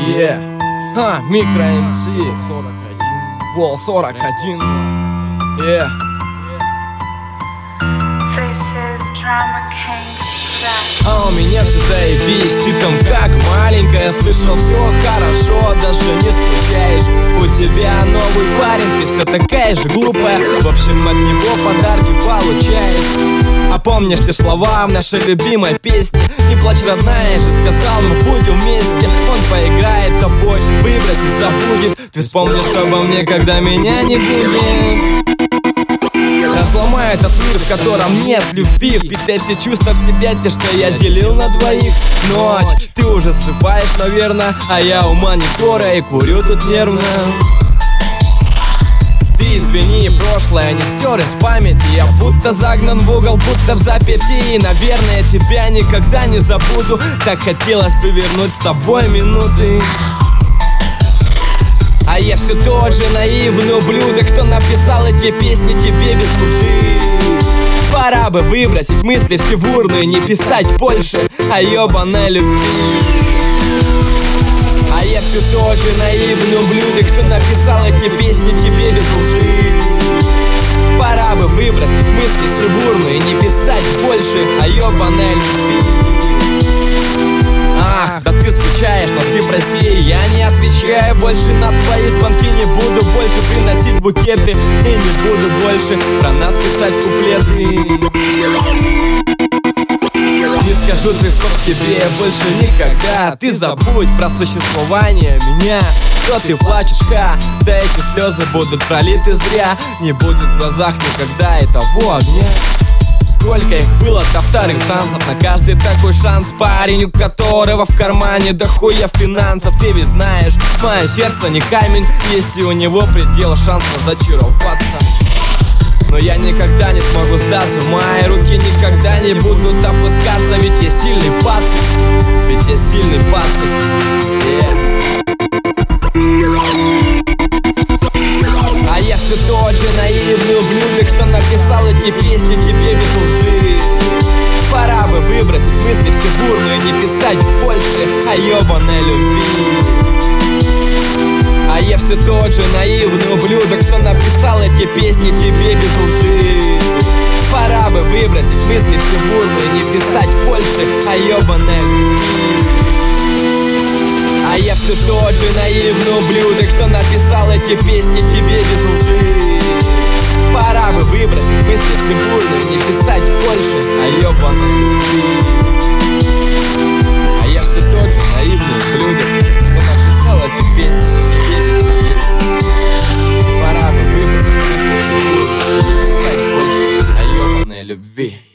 Микро МС Вол 41. А у меня все заебись, ты там как маленькая. Слышал, все хорошо, даже не скучаешь. У тебя новый парень, ты все такая же глупая. В общем, от него подарки получаешь. А помнишь те слова в нашей любимой песне? Не плачь, родная, я же сказал, мы будем вместе. Он поиграет тобой, выбросит, забудет. Ты вспомнишь обо мне, когда меня не будет. Разломай этот мир, в котором нет любви. Впитай все чувства в себя, те, что я делил на двоих. Ночь, ты уже засыпаешь, наверное, а я у монитора и курю тут нервно. Ты извини, прошлое не стер из памяти. Я будто загнан в угол, будто в заперти. И, наверное, тебя никогда не забуду. Так хотелось бы вернуть с тобой минуты. А я все тот же наивный ублюдок, что написал эти песни тебе без лжи. Пора бы выбросить мысли все в урну и не писать больше о ёбаной любви. А я все тот же наивный ублюдок, что написал эти песни тебе без лжи. Пора бы выбросить мысли все в урну и не писать больше о ёбаной любви. Ах, да ты скучаешь, но ты в России. Я не отвечаю больше на твои звонки. Не буду больше приносить букеты и не буду больше про нас писать куплеты. Не скажу 3 слов тебе больше никогда. Ты забудь про существование меня. Что ты плачешь, да эти слезы будут пролиты зря. Не будет в глазах никогда этого огня. Сколько их было-то вторых шансов на каждый такой шанс. Парень, у которого в кармане дохуя финансов. Ты ведь знаешь, мое сердце не камень. Есть и у него предел шанса зачароваться. Но я никогда не смогу сдаться. Мои руки никогда не будут опускаться. Ведь я сильный пацан. Ведь я сильный пацан. А я все тот же наивный ублюдок, что написал эти песни тебе без лжи. Пора бы выбросить мысли все в урну и не писать больше о ёбаной любви. А я все тот же наивный ублюдок, что написал эти песни тебе без лжи. Пора бы выбросить мысли все в урну и не писать больше о ёбаной любви. А я все тот же наивный ублюдок, что написал эти песни тебе без лжи. Пора бы выбросить мысли все в урну и не писать больше о ёбаной любви. А я все тот же наивный ублюдок, что написал эти песни тебе без лжи. Пора бы выбросить мысли все в урну и не писать больше о ёбаной любви.